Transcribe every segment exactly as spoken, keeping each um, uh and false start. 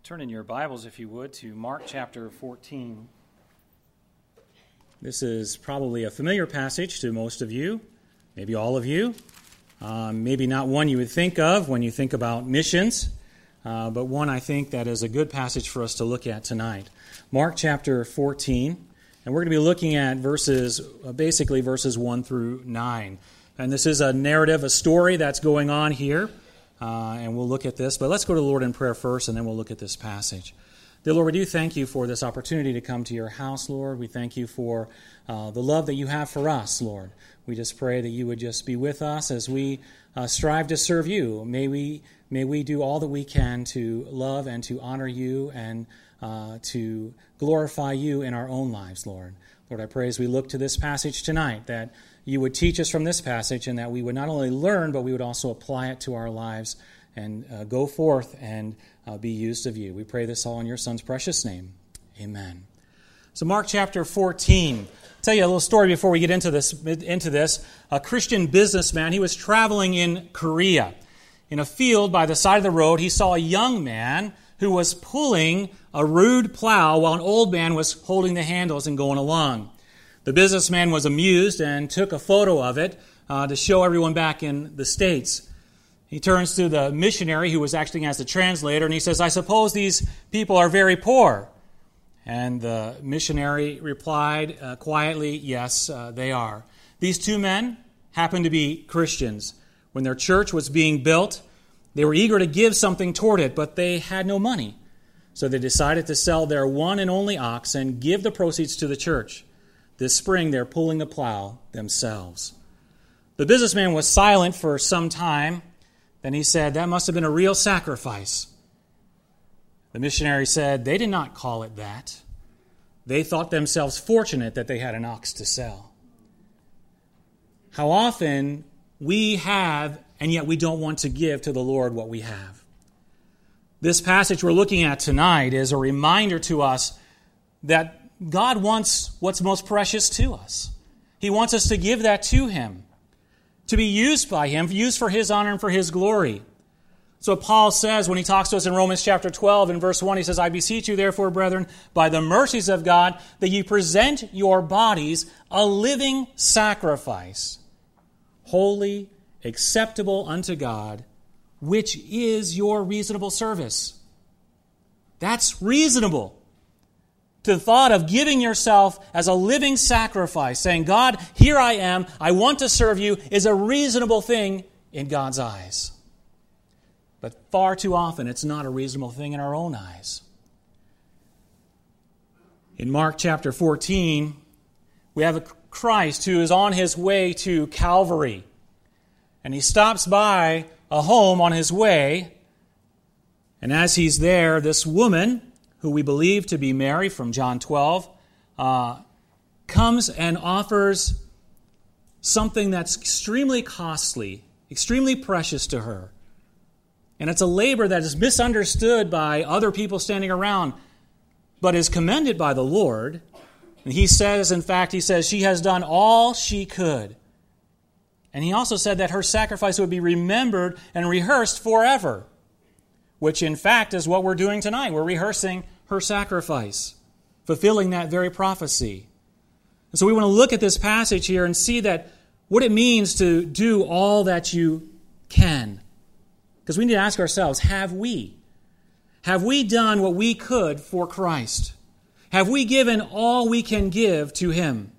Turn in your Bibles, if you would, to Mark chapter fourteen. This is probably a familiar passage to most of you, maybe all of you. Um, maybe not one you would think of when you think about missions, uh, but one I think that is a good passage for us to look at tonight. Mark chapter fourteen, and we're going to be looking at verses, uh, basically verses one through nine. And this is a narrative, a story that's going on here. Uh, and we'll look at this. But let's go to the Lord in prayer first, and then we'll look at this passage. Dear Lord, we do thank you for this opportunity to come to your house, Lord. We thank you for uh, the love that you have for us, Lord. We just pray that you would just be with us as we uh, strive to serve you. May we may we do all that we can to love and to honor you and uh, to glorify you in our own lives, Lord. Lord, I pray as we look to this passage tonight that you would teach us from this passage and that we would not only learn, but we would also apply it to our lives and uh, go forth and uh, be used of you. We pray this all in your Son's precious name. Amen. So Mark chapter fourteen. I'll tell you a little story before we get into this. Into this. A Christian businessman, he was traveling in Korea. In a field by the side of the road, he saw a young man who was pulling a rude plow while an old man was holding the handles and going along. The businessman was amused and took a photo of it uh, to show everyone back in the States. He turns to the missionary who was acting as the translator, and he says, "I suppose these people are very poor." And the missionary replied uh, quietly, "Yes, uh, they are." These two men happened to be Christians. When their church was being built, they were eager to give something toward it, but they had no money. So they decided to sell their one and only ox and give the proceeds to the church. This spring, they're pulling the plow themselves. The businessman was silent for some time. Then he said, "That must have been a real sacrifice." The missionary said, "They did not call it that. They thought themselves fortunate that they had an ox to sell." How often we have, and yet we don't want to give to the Lord what we have. This passage we're looking at tonight is a reminder to us that God wants what's most precious to us. He wants us to give that to Him, to be used by Him, used for His honor and for His glory. So Paul says when he talks to us in Romans chapter twelve in verse one, he says, "I beseech you therefore, brethren, by the mercies of God, that you present your bodies a living sacrifice, holy, acceptable unto God, which is your reasonable service." That's reasonable. To the thought of giving yourself as a living sacrifice, saying, "God, here I am, I want to serve you," is a reasonable thing in God's eyes. But far too often, it's not a reasonable thing in our own eyes. In Mark chapter fourteen, we have a Christ who is on his way to Calvary. And he stops by a home on his way. And as he's there, this woman, who we believe to be Mary from John twelve, uh, comes and offers something that's extremely costly, extremely precious to her. And it's a labor that is misunderstood by other people standing around, but is commended by the Lord. And he says, in fact, he says, she has done all she could. And he also said that her sacrifice would be remembered and rehearsed forever, which in fact is what we're doing tonight. We're rehearsing her sacrifice, fulfilling that very prophecy. And so we want to look at this passage here and see that what it means to do all that you can. Because we need to ask ourselves, have we? Have we done what we could for Christ? Have we given all we can give to Him?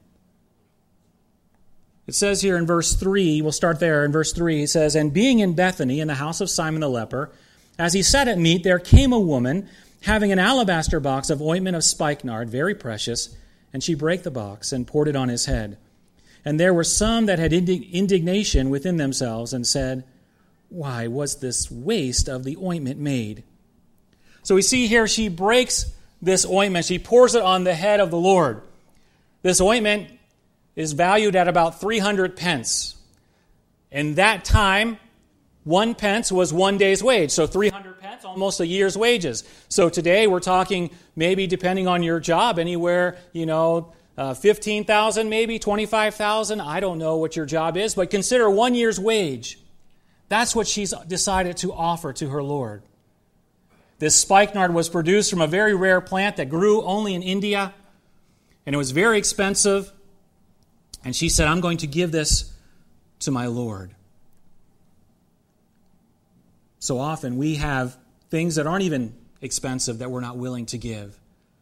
It says here in verse three, we'll start there in verse three, it says, "And being in Bethany in the house of Simon the leper, as he sat at meat, there came a woman having an alabaster box of ointment of spikenard, very precious, and she brake the box and poured it on his head. And there were some that had indignation within themselves and said, Why was this waste of the ointment made?" So we see here she breaks this ointment. She pours it on the head of the Lord. This ointment is valued at about three hundred pence. In that time, one pence was one day's wage. So three hundred pence, almost a year's wages. So today we're talking maybe, depending on your job, anywhere, you know, uh, fifteen thousand dollars maybe, twenty-five thousand dollars. I don't know what your job is, but consider one year's wage. That's what she's decided to offer to her Lord. This spikenard was produced from a very rare plant that grew only in India, and it was very expensive. And she said, I'm going to give this to my Lord. So often we have things that aren't even expensive that we're not willing to give.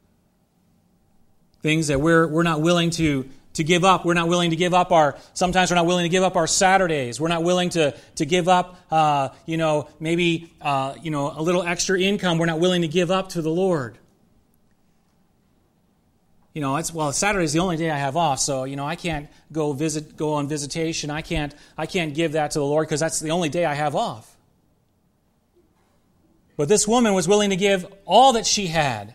Things that we're we're not willing to, to give up. We're not willing to give up our, sometimes we're not willing to give up our Saturdays. We're not willing to, to give up, uh, you know, maybe, uh, you know, a little extra income we're not willing to give up to the Lord. You know, it's, well, Saturday is the only day I have off, so, you know, I can't go visit, go on visitation. I can't, I can't give that to the Lord because that's the only day I have off. But this woman was willing to give all that she had.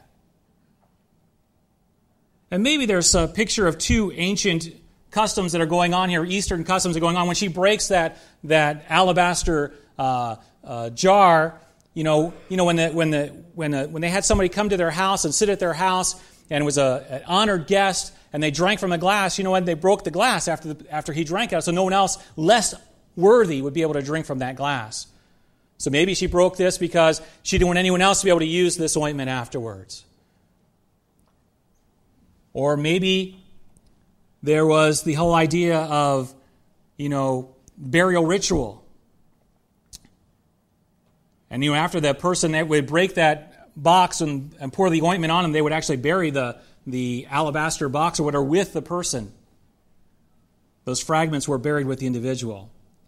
And maybe there's a picture of two ancient customs that are going on here, Eastern customs that are going on. When she breaks that that alabaster uh, uh, jar, you know, you know when the when the when uh, when they had somebody come to their house and sit at their house, and it was a, an honored guest, and they drank from the glass. You know what? They broke the glass after the, after he drank out, so no one else less worthy would be able to drink from that glass. So maybe she broke this because she didn't want anyone else to be able to use this ointment afterwards. Or maybe there was the whole idea of, you know, burial ritual. And, you know, after that person that would break that box and, and pour the ointment on them, they would actually bury the, the alabaster box or whatever with the person. Those fragments were buried with the individual.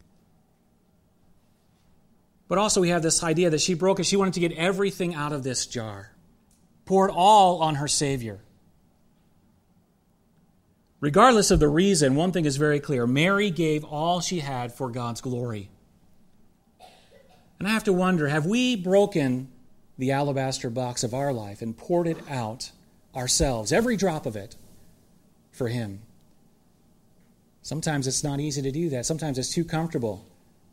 But also we have this idea that she broke it. She wanted to get everything out of this jar. Pour it all on her Savior. Regardless of the reason, one thing is very clear. Mary gave all she had for God's glory. And I have to wonder, have we broken the alabaster box of our life and poured it out ourselves, every drop of it, for Him? Sometimes it's not easy to do that. Sometimes it's too comfortable.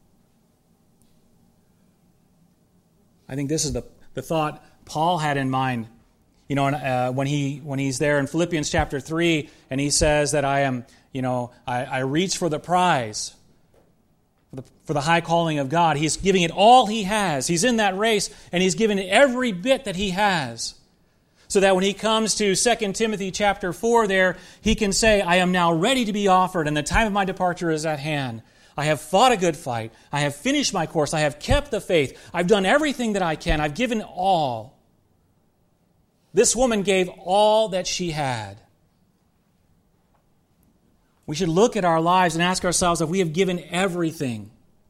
I think this is the, the thought Paul had in mind. You know, uh, when he when he's there in Philippians chapter three, and he says that I am, you know, I, I reach for the prize, for the, for the high calling of God. He's giving it all he has. He's in that race, and he's giving it every bit that he has, so that when he comes to Second Timothy chapter four there, he can say, I am now ready to be offered, and the time of my departure is at hand. I have fought a good fight. I have finished my course. I have kept the faith. I've done everything that I can. I've given all. This woman gave all that she had. We should look at our lives and ask ourselves if we have given everything.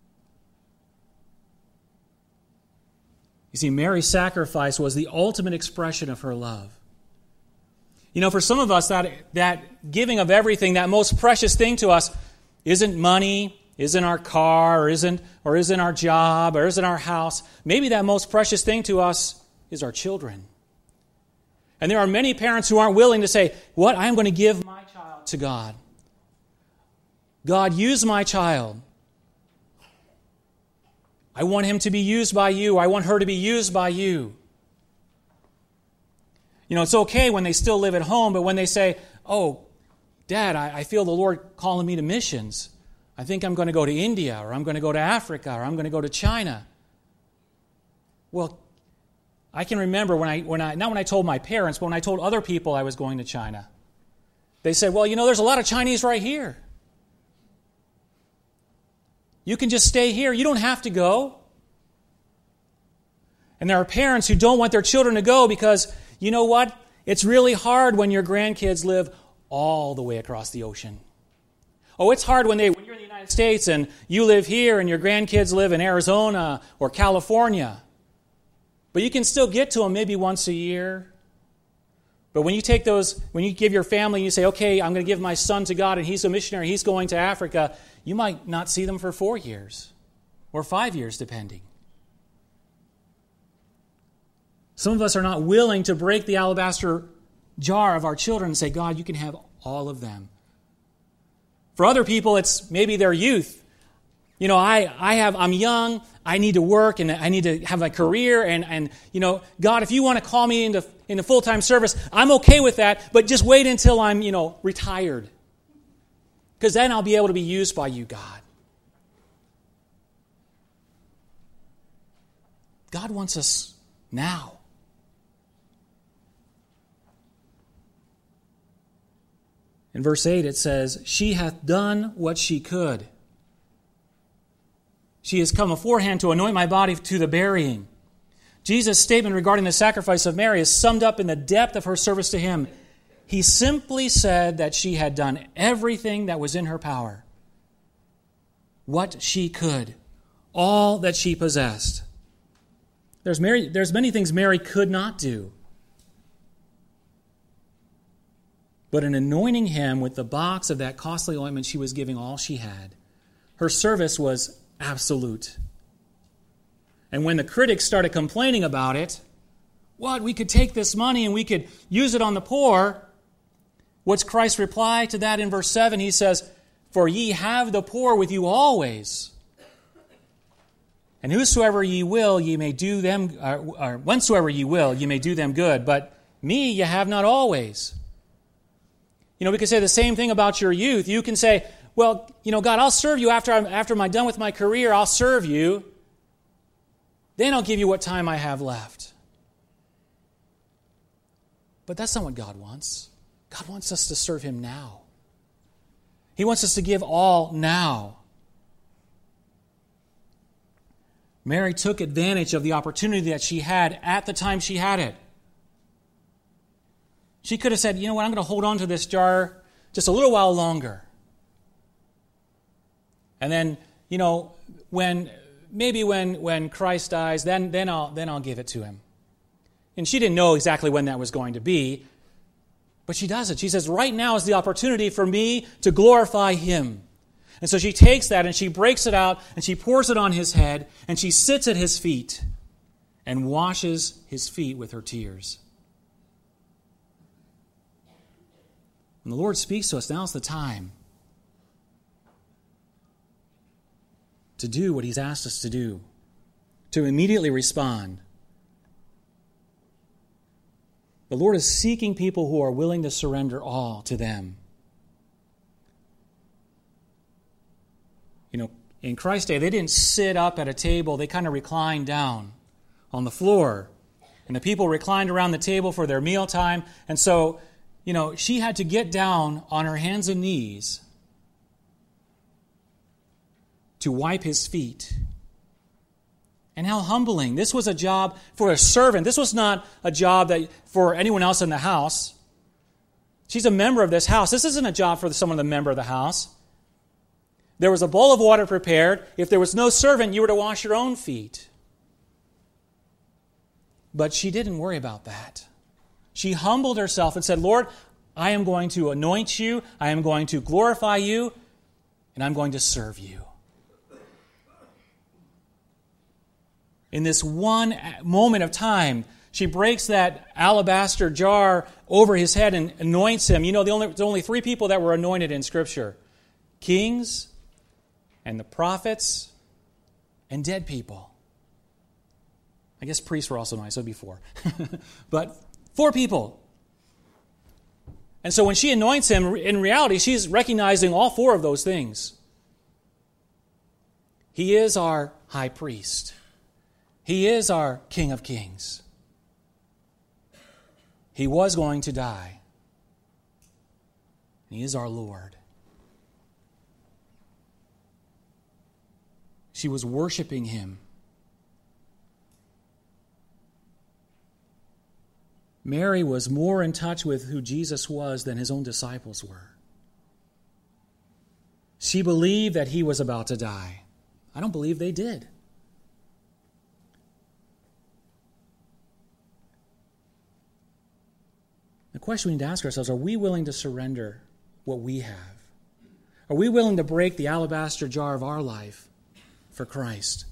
You see, Mary's sacrifice was the ultimate expression of her love. You know, for some of us, that, that giving of everything, that most precious thing to us, isn't money, isn't our car, or isn't, or isn't our job, or isn't our house. Maybe that most precious thing to us is our children. And there are many parents who aren't willing to say, what? I'm going to give my child to God. God, use my child. I want him to be used by you. I want her to be used by you. You know, it's okay when they still live at home, but when they say, oh, Dad, I, I feel the Lord calling me to missions. I think I'm going to go to India, or I'm going to go to Africa, or I'm going to go to China. Well, I can remember when I, when I, not when I told my parents, but when I told other people I was going to China. They said, well, you know, there's a lot of Chinese right here. You can just stay here. You don't have to go. And there are parents who don't want their children to go because, you know what? It's really hard when your grandkids live all the way across the ocean. Oh, it's hard when they when you're in the United States and you live here and your grandkids live in Arizona or California. But you can still get to them maybe once a year. But when you take those, when you give your family and you say, okay, I'm going to give my son to God and he's a missionary, he's going to Africa, you might not see them for four years or five years, depending. Some of us are not willing to break the alabaster jar of our children and say, God, you can have all of them. For other people, it's maybe their youth. You know, I, I have, I'm young, I need to work, and I need to have a career, and, and you know, God, if you want to call me into, into full-time service, I'm okay with that, but just wait until I'm, you know, retired. Because then I'll be able to be used by you, God. God wants us now. In verse eight it says, she hath done what she could. She has come aforehand to anoint my body to the burying. Jesus' statement regarding the sacrifice of Mary is summed up in the depth of her service to him. He simply said that she had done everything that was in her power. What she could. All that she possessed. There's, Mary, there's many things Mary could not do. But in anointing him with the box of that costly ointment, she was giving all she had. Her service was absolute. And when the critics started complaining about it, what, we could take this money and we could use it on the poor. What's Christ's reply to that in verse seven? He says, for ye have the poor with you always. And whosoever ye will, ye may do them, or, or whensoever ye will, ye may do them good. But me ye have not always. You know, we could say the same thing about your youth. You can say, well, you know, God, I'll serve you after I'm, after I'm done with my career. I'll serve you. Then I'll give you what time I have left. But that's not what God wants. God wants us to serve him now. He wants us to give all now. Mary took advantage of the opportunity that she had at the time she had it. She could have said, you know what, I'm going to hold on to this jar just a little while longer. And then, you know, when maybe when, when Christ dies, then, then, I'll, then I'll give it to him. And she didn't know exactly when that was going to be, but she does it. She says, right now is the opportunity for me to glorify him. And so she takes that and she breaks it out and she pours it on his head and she sits at his feet and washes his feet with her tears. When the Lord speaks to us, now's the time to do what he's asked us to do, to immediately respond. The Lord is seeking people who are willing to surrender all to them. You know, in Christ's day, they didn't sit up at a table. They kind of reclined down on the floor. And the people reclined around the table for their mealtime. And so, you know, she had to get down on her hands and knees to wipe his feet. And how humbling. This was a job for a servant. This was not a job that for anyone else in the house. She's a member of this house. This isn't a job for someone, the member of the house. There was a bowl of water prepared. If there was no servant, you were to wash your own feet. But she didn't worry about that. She humbled herself and said, Lord, I am going to anoint you, I am going to glorify you, and I'm going to serve you. In this one moment of time, she breaks that alabaster jar over his head and anoints him. You know, the only, there's only three people that were anointed in Scripture. Kings, and the prophets, and dead people. I guess priests were also anointed, so it'd be four. But four people. And so when she anoints him, in reality, she's recognizing all four of those things. He is our high priest. He is our King of Kings. He was going to die. He is our Lord. She was worshiping him. Mary was more in touch with who Jesus was than his own disciples were. She believed that he was about to die. I don't believe they did. The question we need to ask ourselves, are we willing to surrender what we have? Are we willing to break the alabaster jar of our life for Christ?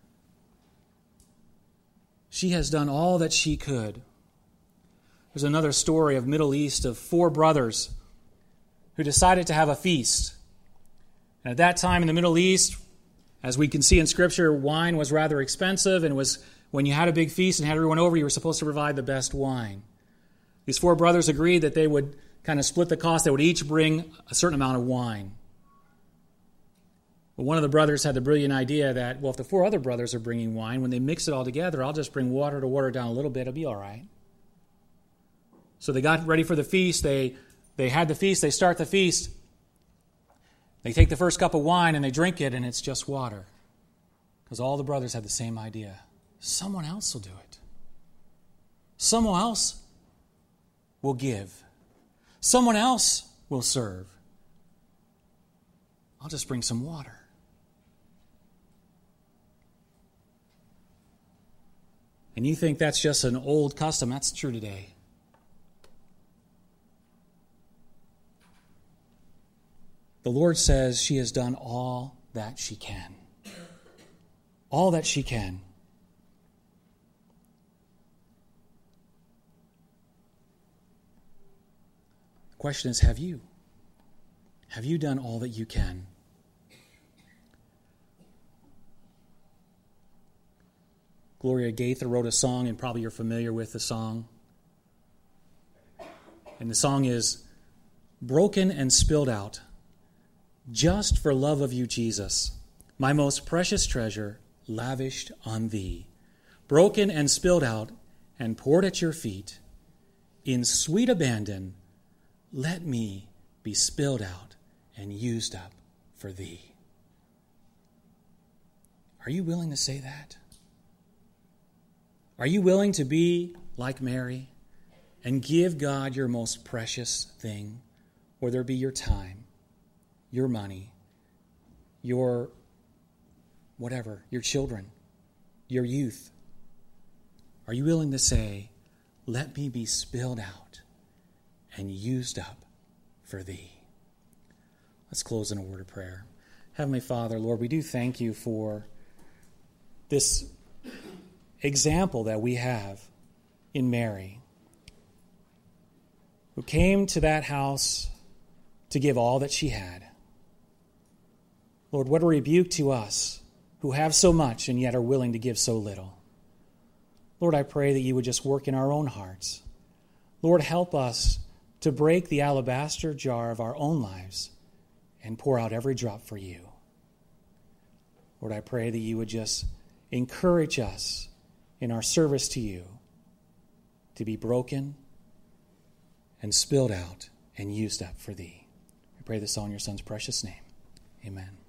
She has done all that she could. There's another story of Middle East of four brothers who decided to have a feast. And at that time in the Middle East, as we can see in Scripture, wine was rather expensive, and was when you had a big feast and had everyone over, you were supposed to provide the best wine. These four brothers agreed that they would kind of split the cost. They would each bring a certain amount of wine. But one of the brothers had the brilliant idea that, well, if the four other brothers are bringing wine, when they mix it all together, I'll just bring water to water down a little bit. It'll be all right. So they got ready for the feast. They, they had the feast. They start the feast. They take the first cup of wine and they drink it, and it's just water. Because all the brothers had the same idea. Someone else will do it. Someone else will give. Someone else will serve. I'll just bring some water. And you think that's just an old custom. That's true today. The Lord says she has done all that she can. All that she can. The question is, have you? Have you done all that you can? Gloria Gaither wrote a song, and probably you're familiar with the song. And the song is, broken and spilled out, just for love of you, Jesus, my most precious treasure, lavished on thee. Broken and spilled out, and poured at your feet, in sweet abandon, let me be spilled out and used up for thee. Are you willing to say that? Are you willing to be like Mary and give God your most precious thing, whether it be your time, your money, your whatever, your children, your youth? Are you willing to say, let me be spilled out and used up for thee? Let's close in a word of prayer. Heavenly Father, Lord, we do thank you for this example that we have in Mary, who came to that house to give all that she had. Lord, what a rebuke to us who have so much and yet are willing to give so little. Lord, I pray that you would just work in our own hearts. Lord, help us to break the alabaster jar of our own lives and pour out every drop for you. Lord, I pray that you would just encourage us in our service to you to be broken and spilled out and used up for thee. I pray this all in your Son's precious name. Amen.